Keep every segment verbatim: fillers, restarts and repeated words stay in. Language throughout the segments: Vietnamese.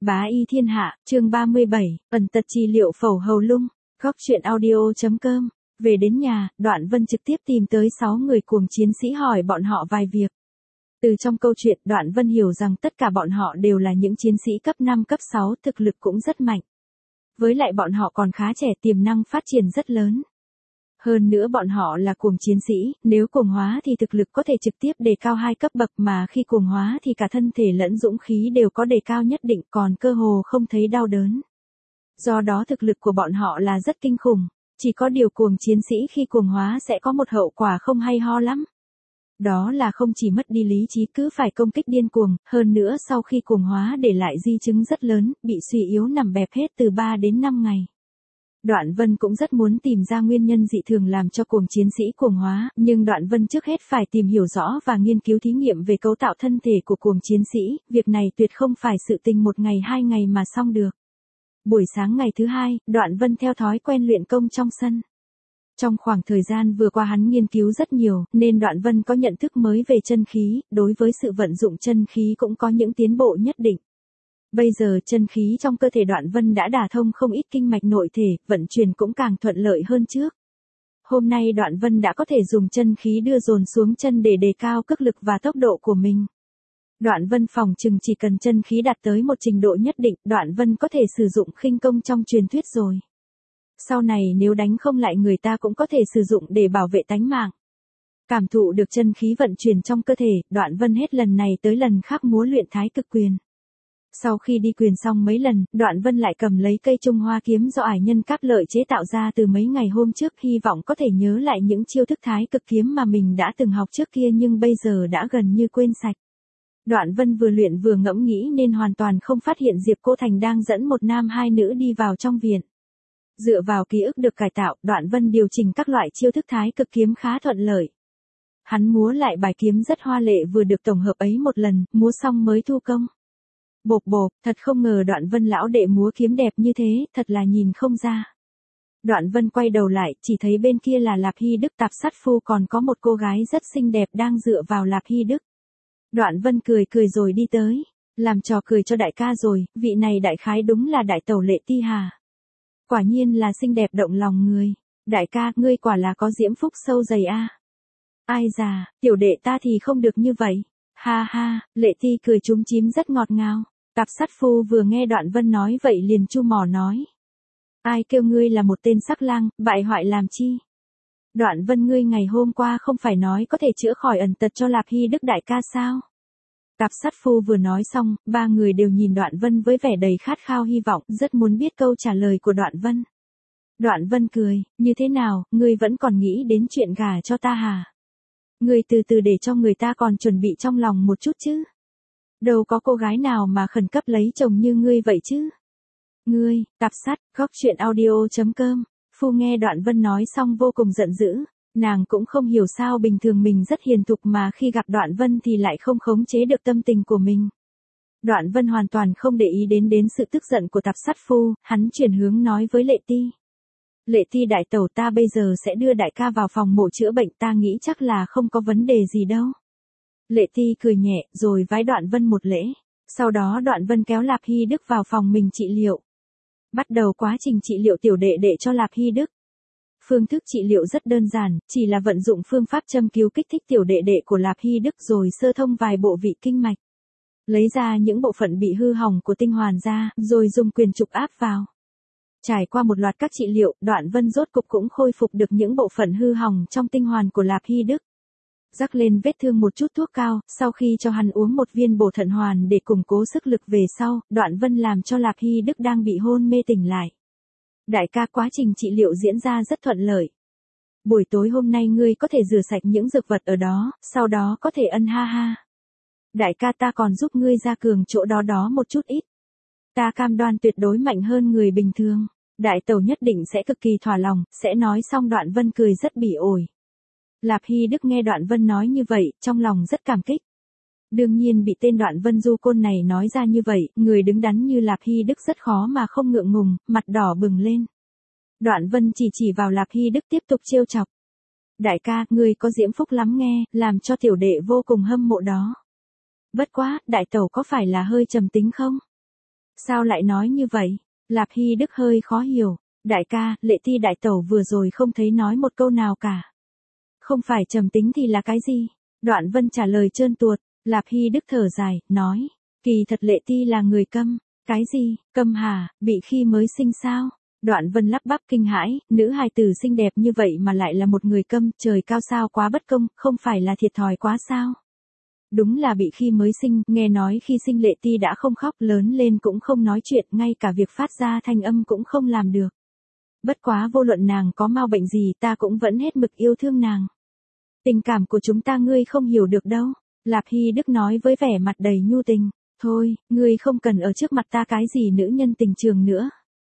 Bá y thiên hạ, chương ba mươi bảy, ẩn tật trị liệu phẩu hầu lung, góc truyện audio.com. Về đến nhà, Đoạn Vân trực tiếp tìm tới sáu người cuồng chiến sĩ hỏi bọn họ vài việc. Từ trong câu chuyện, Đoạn Vân hiểu rằng tất cả bọn họ đều là những chiến sĩ cấp năm cấp sáu, thực lực cũng rất mạnh. Với lại bọn họ còn khá trẻ, tiềm năng phát triển rất lớn. Hơn nữa bọn họ là cuồng chiến sĩ, nếu cuồng hóa thì thực lực có thể trực tiếp đề cao hai cấp bậc, mà khi cuồng hóa thì cả thân thể lẫn dũng khí đều có đề cao nhất định, còn cơ hồ không thấy đau đớn. Do đó thực lực của bọn họ là rất kinh khủng, chỉ có điều cuồng chiến sĩ khi cuồng hóa sẽ có một hậu quả không hay ho lắm. Đó là không chỉ mất đi lý trí cứ phải công kích điên cuồng, hơn nữa sau khi cuồng hóa để lại di chứng rất lớn, bị suy yếu nằm bẹp hết từ ba đến năm ngày. Đoạn Vân cũng rất muốn tìm ra nguyên nhân dị thường làm cho cuồng chiến sĩ cuồng hóa, nhưng Đoạn Vân trước hết phải tìm hiểu rõ và nghiên cứu thí nghiệm về cấu tạo thân thể của cuồng chiến sĩ, việc này tuyệt không phải sự tình một ngày hai ngày mà xong được. Buổi sáng ngày thứ hai, Đoạn Vân theo thói quen luyện công trong sân. Trong khoảng thời gian vừa qua hắn nghiên cứu rất nhiều, nên Đoạn Vân có nhận thức mới về chân khí, đối với sự vận dụng chân khí cũng có những tiến bộ nhất định. Bây giờ chân khí trong cơ thể Đoạn Vân đã đả thông không ít kinh mạch nội thể, vận chuyển cũng càng thuận lợi hơn trước. Hôm nay Đoạn Vân đã có thể dùng chân khí đưa dồn xuống chân để đề cao cước lực và tốc độ của mình. Đoạn Vân phòng chừng chỉ cần chân khí đạt tới một trình độ nhất định, Đoạn Vân có thể sử dụng khinh công trong truyền thuyết rồi. Sau này nếu đánh không lại người ta cũng có thể sử dụng để bảo vệ tánh mạng. Cảm thụ được chân khí vận chuyển trong cơ thể, Đoạn Vân hết lần này tới lần khác múa luyện thái cực quyền. Sau khi đi quyền xong mấy lần, Đoạn Vân lại cầm lấy cây Trung Hoa kiếm do ải nhân Cáp Lợi chế tạo ra từ mấy ngày hôm trước, hy vọng có thể nhớ lại những chiêu thức thái cực kiếm mà mình đã từng học trước kia nhưng bây giờ đã gần như quên sạch. Đoạn Vân vừa luyện vừa ngẫm nghĩ nên hoàn toàn không phát hiện Diệp Cô Thành đang dẫn một nam hai nữ đi vào trong viện. Dựa vào ký ức được cải tạo, Đoạn Vân điều chỉnh các loại chiêu thức thái cực kiếm khá thuận lợi. Hắn múa lại bài kiếm rất hoa lệ vừa được tổng hợp ấy một lần, múa xong mới thu công. Bộp bộp, thật không ngờ Đoạn Vân lão đệ múa kiếm đẹp như thế, thật là nhìn không ra. Đoạn Vân quay đầu lại, chỉ thấy bên kia là Lạp Hy Đức tạp sát phu, còn có một cô gái rất xinh đẹp đang dựa vào Lạp Hy Đức. Đoạn Vân cười cười rồi đi tới, làm trò cười cho đại ca rồi, vị này đại khái đúng là đại tẩu Lệ Ti Hà. Quả nhiên là xinh đẹp động lòng người, đại ca, ngươi quả là có diễm phúc sâu dày a. Ai già, tiểu đệ ta thì không được như vậy. Ha ha, Lệ Ti cười chúm chím rất ngọt ngào. Tạp sát phu vừa nghe Đoạn Vân nói vậy liền chu mỏ nói. Ai kêu ngươi là một tên sắc lang, bại hoại làm chi? Đoạn Vân, ngươi ngày hôm qua không phải nói có thể chữa khỏi ẩn tật cho Lạp Hy Đức đại ca sao? Tạp sát phu vừa nói xong, ba người đều nhìn Đoạn Vân với vẻ đầy khát khao hy vọng, rất muốn biết câu trả lời của Đoạn Vân. Đoạn Vân cười, như thế nào, ngươi vẫn còn nghĩ đến chuyện gả cho ta hả? Ngươi từ từ để cho người ta còn chuẩn bị trong lòng một chút chứ. Đâu có cô gái nào mà khẩn cấp lấy chồng như ngươi vậy chứ. Ngươi, tạp sát, góc truyện audio.com. Phu nghe Đoạn Vân nói xong vô cùng giận dữ. Nàng cũng không hiểu sao bình thường mình rất hiền thục mà khi gặp Đoạn Vân thì lại không khống chế được tâm tình của mình. Đoạn Vân hoàn toàn không để ý đến đến sự tức giận của tạp sát phu, hắn chuyển hướng nói với Lệ Ti. Lệ Ti đại tẩu, ta bây giờ sẽ đưa đại ca vào phòng mổ chữa bệnh, ta nghĩ chắc là không có vấn đề gì đâu. Lệ Ti cười nhẹ, rồi vái Đoạn Vân một lễ. Sau đó Đoạn Vân kéo Lạp Hy Đức vào phòng mình trị liệu. Bắt đầu quá trình trị liệu tiểu đệ đệ cho Lạp Hy Đức. Phương thức trị liệu rất đơn giản, chỉ là vận dụng phương pháp châm cứu kích thích tiểu đệ đệ của Lạp Hy Đức rồi sơ thông vài bộ vị kinh mạch. Lấy ra những bộ phận bị hư hỏng của tinh hoàn ra, rồi dùng quyền trục áp vào. Trải qua một loạt các trị liệu, Đoạn Vân rốt cục cũng khôi phục được những bộ phận hư hỏng trong tinh hoàn của Lạp Hy Đức. Rắc lên vết thương một chút thuốc cao, sau khi cho hắn uống một viên bổ thận hoàn để củng cố sức lực về sau, Đoạn Vân làm cho Lạp Hy Đức đang bị hôn mê tỉnh lại. Đại ca, quá trình trị liệu diễn ra rất thuận lợi. Buổi tối hôm nay ngươi có thể rửa sạch những dược vật ở đó, sau đó có thể ân ha ha. Đại ca, ta còn giúp ngươi gia cường chỗ đó đó một chút ít. Ta cam đoan tuyệt đối mạnh hơn người bình thường. Đại tẩu nhất định sẽ cực kỳ thỏa lòng, sẽ nói xong Đoạn Vân cười rất bỉ ổi. Lạp Hy Đức nghe Đoạn Vân nói như vậy, trong lòng rất cảm kích. Đương nhiên bị tên Đoạn Vân du côn này nói ra như vậy, người đứng đắn như Lạp Hy Đức rất khó mà không ngượng ngùng, mặt đỏ bừng lên. Đoạn Vân chỉ chỉ vào Lạp Hy Đức tiếp tục trêu chọc. Đại ca, ngươi có diễm phúc lắm nghe, làm cho tiểu đệ vô cùng hâm mộ đó. Bất quá, đại tẩu có phải là hơi trầm tính không? Sao lại nói như vậy? Lạp Hy Đức hơi khó hiểu. Đại ca, Lệ Ti đại tẩu vừa rồi không thấy nói một câu nào cả. Không phải trầm tính thì là cái gì? Đoạn Vân trả lời trơn tuột. Lạp Hy Đức thở dài, nói. Kỳ thật Lệ Ti là người câm. Cái gì? Câm hả? Bị khi mới sinh sao? Đoạn Vân lắp bắp kinh hãi, nữ hài tử xinh đẹp như vậy mà lại là một người câm, trời cao sao quá bất công, không phải là thiệt thòi quá sao? Đúng là bị khi mới sinh, nghe nói khi sinh Lệ Ti đã không khóc, lớn lên cũng không nói chuyện, ngay cả việc phát ra thanh âm cũng không làm được. Bất quá vô luận nàng có mau bệnh gì ta cũng vẫn hết mực yêu thương nàng. Tình cảm của chúng ta ngươi không hiểu được đâu. Lạp Hy Đức nói với vẻ mặt đầy nhu tình. Thôi, ngươi không cần ở trước mặt ta cái gì nữ nhân tình trường nữa.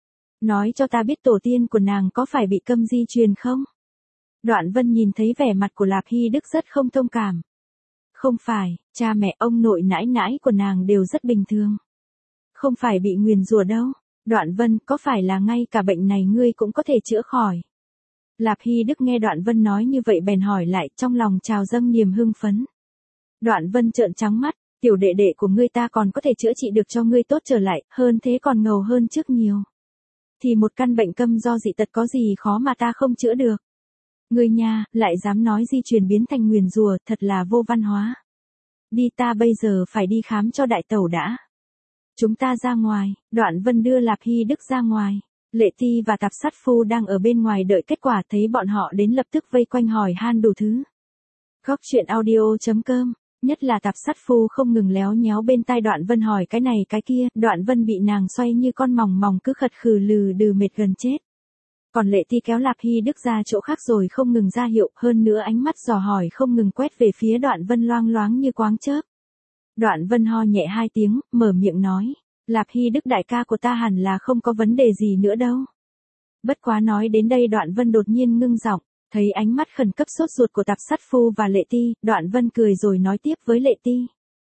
Nói cho ta biết tổ tiên của nàng có phải bị câm di truyền không? Đoạn Vân nhìn thấy vẻ mặt của Lạp Hy Đức rất không thông cảm. Không phải, cha mẹ ông nội nãi nãi của nàng đều rất bình thường. Không phải bị nguyền rủa đâu. Đoạn Vân, có phải là ngay cả bệnh này ngươi cũng có thể chữa khỏi? Lạp Hy Đức nghe Đoạn Vân nói như vậy bèn hỏi lại, trong lòng trào dâng niềm hưng phấn. Đoạn Vân trợn trắng mắt, tiểu đệ đệ của ngươi ta còn có thể chữa trị được cho ngươi tốt trở lại, hơn thế còn ngầu hơn trước nhiều. Thì một căn bệnh câm do dị tật có gì khó mà ta không chữa được. Ngươi nha, lại dám nói di truyền biến thành nguyền rủa, thật là vô văn hóa. Đi, ta bây giờ phải đi khám cho đại tẩu đã. Chúng ta ra ngoài. Đoạn Vân đưa Lạp Hy Đức ra ngoài. Lệ Ti và Tạp Sát Phu đang ở bên ngoài đợi kết quả, thấy bọn họ đến lập tức vây quanh hỏi han đủ thứ. Góc truyện audio chấm com. Nhất là Tạp Sát Phu không ngừng léo nhéo bên tai Đoạn Vân hỏi cái này cái kia, Đoạn Vân bị nàng xoay như con mòng mòng cứ khật khừ lừ đừ mệt gần chết. Còn Lệ Ti kéo Lạp Hy Đức ra chỗ khác rồi không ngừng ra hiệu, hơn nữa ánh mắt dò hỏi không ngừng quét về phía Đoạn Vân loang loáng như quáng chớp. Đoạn Vân ho nhẹ hai tiếng, mở miệng nói, Lạp Hy Đức đại ca của ta hẳn là không có vấn đề gì nữa đâu. Bất quá nói đến đây Đoạn Vân đột nhiên ngưng giọng, thấy ánh mắt khẩn cấp sốt ruột của Tạp Sát Phu và Lệ Ti, Đoạn Vân cười rồi nói tiếp với Lệ Ti.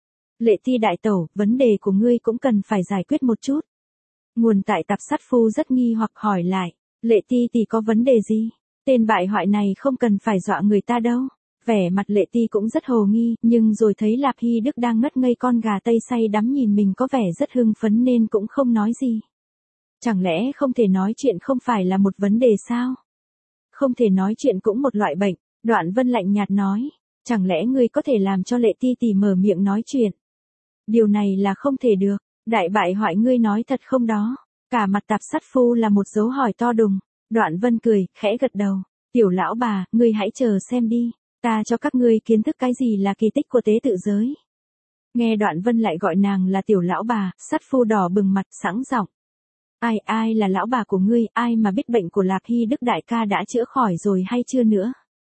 Lệ Ti đại tẩu, vấn đề của ngươi cũng cần phải giải quyết một chút. Nguồn tại Tạp Sát Phu rất nghi hoặc hỏi lại, Lệ Ti thì có vấn đề gì? Tên bại hoại này không cần phải dọa người ta đâu. Vẻ mặt Lệ Ti cũng rất hồ nghi, nhưng rồi thấy Lạp Hy Đức đang ngất ngây con gà tây say đắm nhìn mình có vẻ rất hưng phấn nên cũng không nói gì. Chẳng lẽ không thể nói chuyện không phải là một vấn đề sao? Không thể nói chuyện cũng một loại bệnh, Đoạn Vân lạnh nhạt nói. Chẳng lẽ ngươi có thể làm cho Lệ Ti tỷ mở miệng nói chuyện? Điều này là không thể được, đại bại hoại ngươi nói thật không đó? Cả mặt Tạp Sát Phu là một dấu hỏi to đùng. Đoạn Vân cười, khẽ gật đầu. Tiểu lão bà, ngươi hãy chờ xem đi. Ta cho các ngươi kiến thức cái gì là kỳ tích của tế tự giới. Nghe Đoạn Vân lại gọi nàng là tiểu lão bà, Sát Phu đỏ bừng mặt sẵn giọng. Ai ai là lão bà của ngươi, ai mà biết bệnh của Lạp Hy Đức đại ca đã chữa khỏi rồi hay chưa nữa?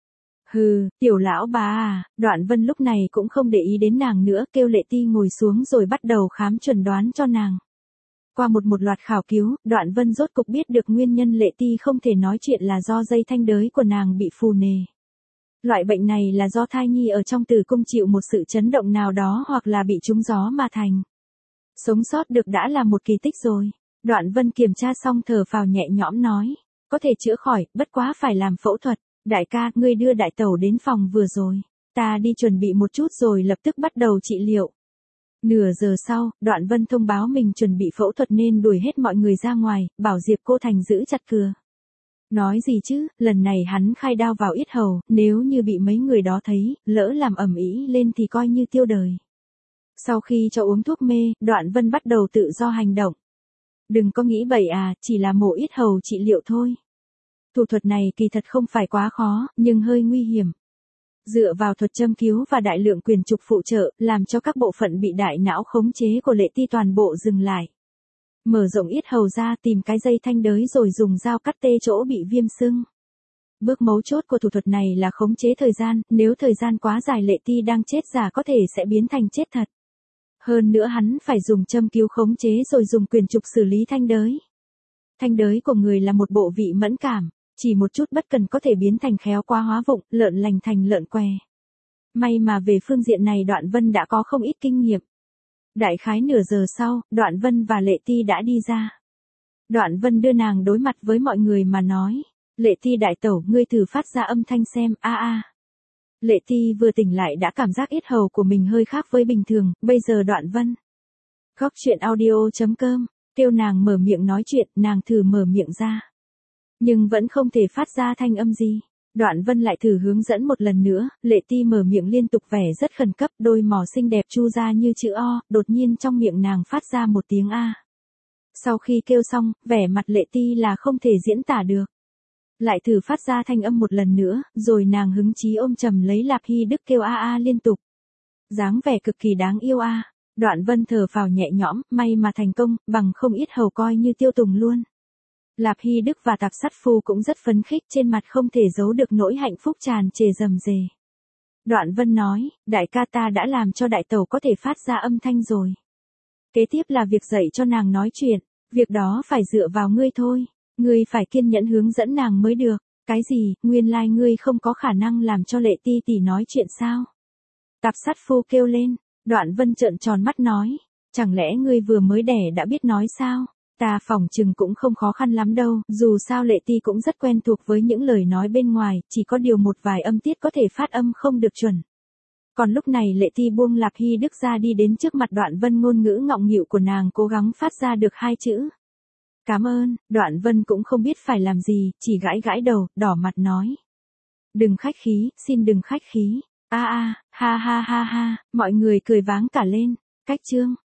Hừ, tiểu lão bà à, Đoạn Vân lúc này cũng không để ý đến nàng nữa, kêu Lệ Ti ngồi xuống rồi bắt đầu khám chuẩn đoán cho nàng. Qua một một loạt khảo cứu, Đoạn Vân rốt cục biết được nguyên nhân Lệ Ti không thể nói chuyện là do dây thanh đới của nàng bị phù nề. Loại bệnh này là do thai nhi ở trong tử cung chịu một sự chấn động nào đó hoặc là bị trúng gió mà thành. Sống sót được đã là một kỳ tích rồi. Đoạn Vân kiểm tra xong thở phào nhẹ nhõm nói. Có thể chữa khỏi, bất quá phải làm phẫu thuật. Đại ca, ngươi đưa đại tẩu đến phòng vừa rồi. Ta đi chuẩn bị một chút rồi lập tức bắt đầu trị liệu. Nửa giờ sau, Đoạn Vân thông báo mình chuẩn bị phẫu thuật nên đuổi hết mọi người ra ngoài, bảo Diệp Cô Thành giữ chặt cửa. Nói gì chứ, lần này hắn khai đao vào yết hầu, nếu như bị mấy người đó thấy, lỡ làm ầm ĩ lên thì coi như tiêu đời. Sau khi cho uống thuốc mê, Đoạn Vân bắt đầu tự do hành động. Đừng có nghĩ bậy à, chỉ là mổ yết hầu trị liệu thôi. Thủ thuật này kỳ thật không phải quá khó, nhưng hơi nguy hiểm. Dựa vào thuật châm cứu và đại lượng quyền trục phụ trợ, làm cho các bộ phận bị đại não khống chế của Lệ Ti toàn bộ dừng lại. Mở rộng yết hầu ra tìm cái dây thanh đới rồi dùng dao cắt tê chỗ bị viêm sưng. Bước mấu chốt của thủ thuật này là khống chế thời gian, nếu thời gian quá dài Lệ Ti đang chết giả có thể sẽ biến thành chết thật. Hơn nữa hắn phải dùng châm cứu khống chế rồi dùng quyền trục xử lý thanh đới. Thanh đới của người là một bộ vị mẫn cảm, chỉ một chút bất cần có thể biến thành khéo quá hóa vụng, lợn lành thành lợn què. May mà về phương diện này Đoạn Vân đã có không ít kinh nghiệm. Đại khái nửa giờ sau, Đoạn Vân và Lệ Ti đã đi ra. Đoạn Vân đưa nàng đối mặt với mọi người mà nói. Lệ Ti đại tẩu, ngươi thử phát ra âm thanh xem, a a. Lệ Ti vừa tỉnh lại đã cảm giác yết hầu của mình hơi khác với bình thường, bây giờ Đoạn Vân. Góc truyện audio chấm com Kêu nàng mở miệng nói chuyện, nàng thử mở miệng ra. Nhưng vẫn không thể phát ra thanh âm gì. Đoạn Vân lại thử hướng dẫn một lần nữa, Lệ Ti mở miệng liên tục vẻ rất khẩn cấp, đôi mỏ xinh đẹp chu ra như chữ O, đột nhiên trong miệng nàng phát ra một tiếng A. Sau khi kêu xong, vẻ mặt Lệ Ti là không thể diễn tả được. Lại thử phát ra thanh âm một lần nữa, rồi nàng hứng chí ôm chầm lấy Lạp Hy Đức kêu A A liên tục. Dáng vẻ cực kỳ đáng yêu A. Đoạn Vân thở phào nhẹ nhõm, may mà thành công, bằng không ít hầu coi như tiêu tùng luôn. Lạp Hy Đức và Tạp Sát Phu cũng rất phấn khích, trên mặt không thể giấu được nỗi hạnh phúc tràn trề rầm rề. Đoạn Vân nói, đại ca ta đã làm cho đại tẩu có thể phát ra âm thanh rồi. Kế tiếp là việc dạy cho nàng nói chuyện, việc đó phải dựa vào ngươi thôi, ngươi phải kiên nhẫn hướng dẫn nàng mới được. Cái gì, nguyên lai ngươi không có khả năng làm cho Lệ Ti tỷ nói chuyện sao? Tạp Sát Phu kêu lên. Đoạn Vân trợn tròn mắt nói, chẳng lẽ ngươi vừa mới đẻ đã biết nói sao? Ta phỏng chừng cũng không khó khăn lắm đâu, dù sao Lệ Ti cũng rất quen thuộc với những lời nói bên ngoài, chỉ có điều một vài âm tiết có thể phát âm không được chuẩn. Còn lúc này Lệ Ti buông Lạp Hy Đức ra đi đến trước mặt Đoạn Vân, ngôn ngữ ngọng nghịu của nàng cố gắng phát ra được hai chữ. Cảm ơn. Đoạn Vân cũng không biết phải làm gì, chỉ gãi gãi đầu, đỏ mặt nói. Đừng khách khí, xin đừng khách khí. A a, ha ha ha ha, mọi người cười váng cả lên. Cách chương.